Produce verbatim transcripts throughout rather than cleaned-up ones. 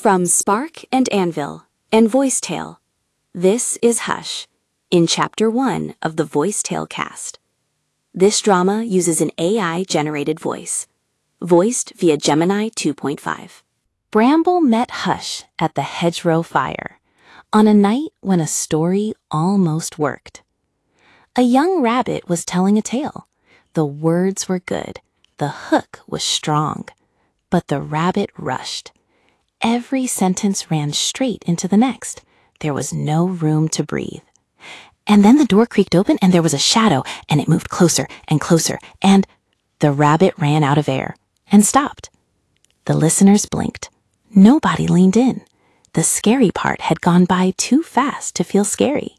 From Spark and Anvil and Voicetale, this is Hush, in Chapter one of the Voicetale cast. This drama uses an A I-generated voice, voiced via Gemini two point five. Bramble met Hush at the hedgerow fire, on a night when a story almost worked. A young rabbit was telling a tale. The words were good, the hook was strong, but the rabbit rushed. Every sentence ran straight into the next. There was no room to breathe. And then the door creaked open and there was a shadow, and it moved closer and closer, and the rabbit ran out of air and stopped. The listeners blinked. Nobody leaned in. The scary part had gone by too fast to feel scary.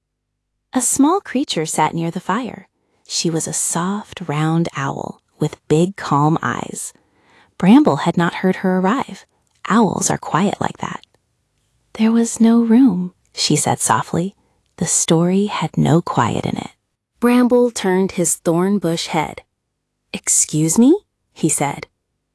A small creature sat near the fire. She was a soft, round owl with big, calm eyes. Bramble had not heard her arrive. Owls are quiet like that. There was no room, she said softly. The story had no quiet in it. Bramble turned his thorn bush head. "Excuse me?" he said.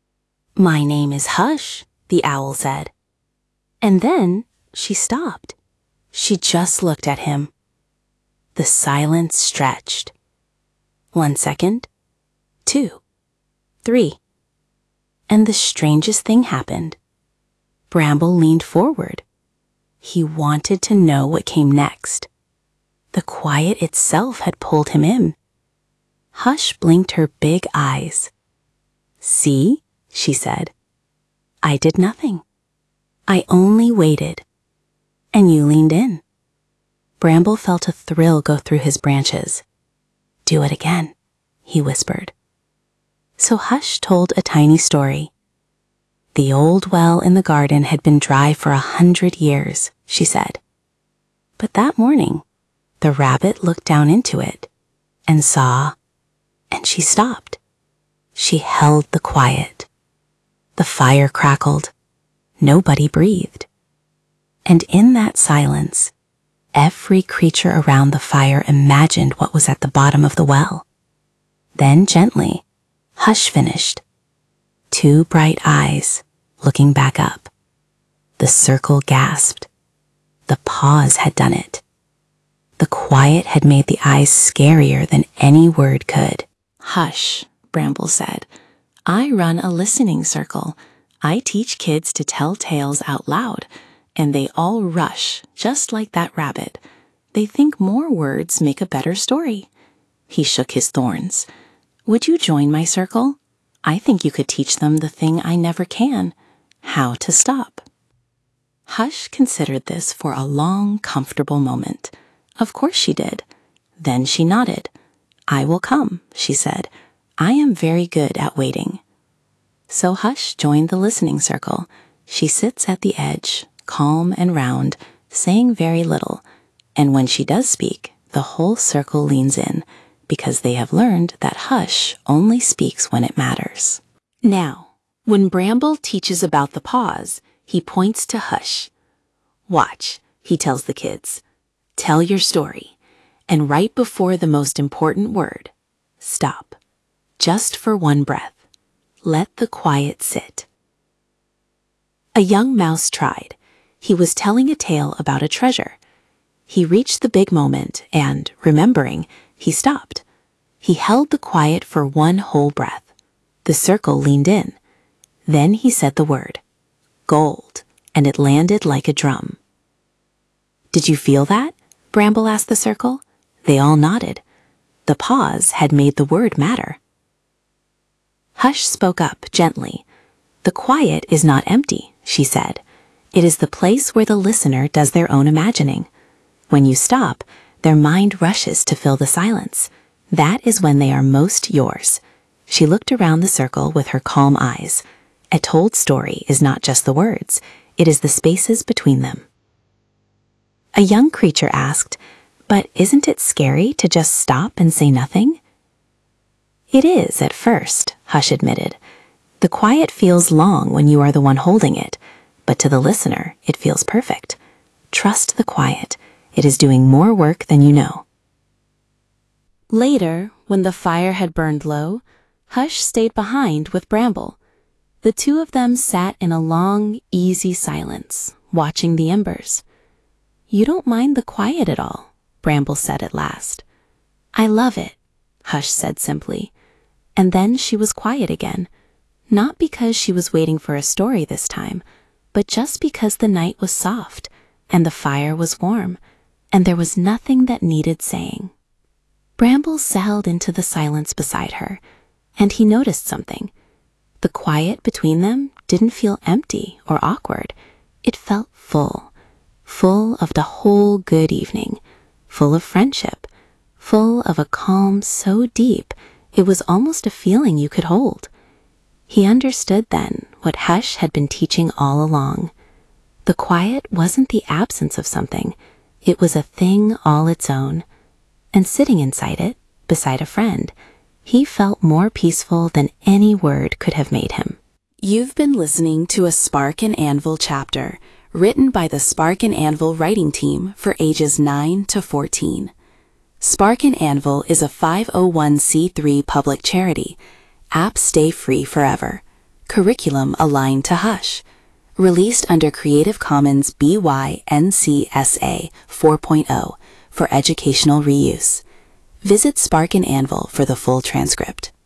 "My name is Hush," the owl said. And then she stopped. She just looked at him. The silence stretched. One second, two, three. And the strangest thing happened. Bramble leaned forward. He wanted to know what came next. The quiet itself had pulled him in. Hush blinked her big eyes. "See," she said. "I did nothing. I only waited. And you leaned in." Bramble felt a thrill go through his branches. "Do it again," he whispered. So Hush told a tiny story. The old well in the garden had been dry for a hundred years, she said. But that morning, the rabbit looked down into it and saw, and she stopped. She held the quiet. The fire crackled. Nobody breathed. And in that silence, every creature around the fire imagined what was at the bottom of the well. Then gently, Hush finished. Two bright eyes looking back up. The circle gasped. The pause had done it. The quiet had made the eyes scarier than any word could. "Hush," Bramble said. "I run a listening circle. I teach kids to tell tales out loud, and they all rush, just like that rabbit. They think more words make a better story." He shook his thorns. "Would you join my circle? I think you could teach them the thing I never can, how to stop." Hush considered this for a long, comfortable moment. Of course she did. Then she nodded. "I will come," she said. "I am very good at waiting." So Hush joined the listening circle. She sits at the edge, calm and round, saying very little. And when she does speak, the whole circle leans in, because they have learned that Hush only speaks when it matters. Now, when Bramble teaches about the pause, he points to Hush. "Watch," he tells the kids. "Tell your story, and right before the most important word, stop. Just for one breath. Let the quiet sit." A young mouse tried. He was telling a tale about a treasure. He reached the big moment and, remembering, he stopped. He held the quiet for one whole breath. The circle leaned in. Then he said the word, "Gold," and it landed like a drum. "Did you feel that?" Bramble asked the circle. They all nodded. The pause had made the word matter. Hush spoke up gently. "The quiet is not empty," she said. "It is the place where the listener does their own imagining. When you stop, their mind rushes to fill the silence. That is when they are most yours." She looked around the circle with her calm eyes. A told story is not just the words, it is the spaces between them. A young creature asked, "But isn't it scary to just stop and say nothing?" "It is at first," Hush admitted. "The quiet feels long when you are the one holding it, but to the listener, it feels perfect. Trust the quiet. It is doing more work than you know." Later, when the fire had burned low, Hush stayed behind with Bramble. The two of them sat in a long, easy silence, watching the embers. "You don't mind the quiet at all," Bramble said at last. "I love it," Hush said simply. And then she was quiet again, not because she was waiting for a story this time, but just because the night was soft, and the fire was warm, and there was nothing that needed saying. Bramble settled into the silence beside her, and he noticed something. The quiet between them didn't feel empty or awkward. It felt full, full of the whole good evening, full of friendship, full of a calm so deep it was almost a feeling you could hold. He understood then what Hush had been teaching all along. The quiet wasn't the absence of something, it was a thing all its own. And sitting inside it, beside a friend, he felt more peaceful than any word could have made him. You've been listening to a Spark and Anvil chapter, written by the Spark and Anvil writing team for ages nine to fourteen. Spark and Anvil is a five oh one c three public charity. Apps stay free forever. Curriculum aligned to Hush. Released under Creative Commons B Y N C S A four point oh for educational reuse. Visit Spark and Anvil for the full transcript.